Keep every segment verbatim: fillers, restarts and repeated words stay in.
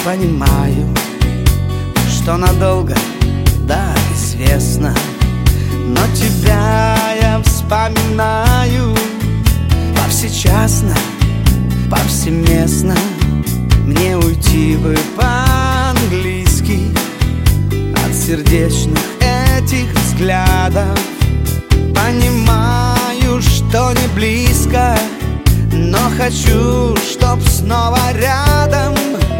понимаю, что надолго, да, известно, но тебя я вспоминаю повсечасно, повсеместно. Мне уйти бы по-английски от сердечных этих взглядов. Понимаю, что не близко, но хочу, чтоб снова рядом.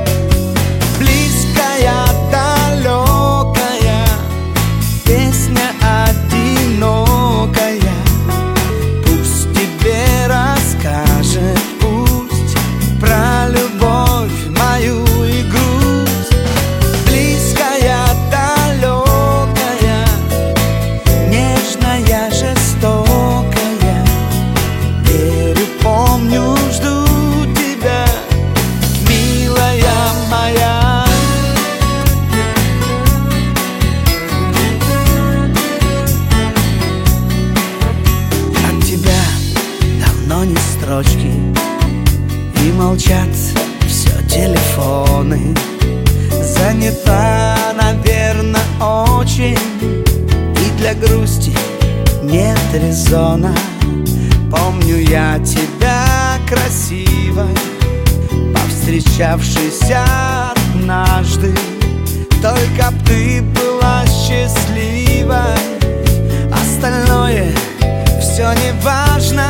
Близкая, далекая, песня одинокая, пусть тебе расскажет, пусть про любовь мою и грусть. Близкая, далекая, нежная, жестокая, верю, помню, жду тебя, милая моя. Не строчки, и молчат все телефоны. Занята, наверно, очень, и для грусти нет резона. Помню я тебя красивой, повстречавшейся однажды. Только б ты была счастливой, остальное все не важно.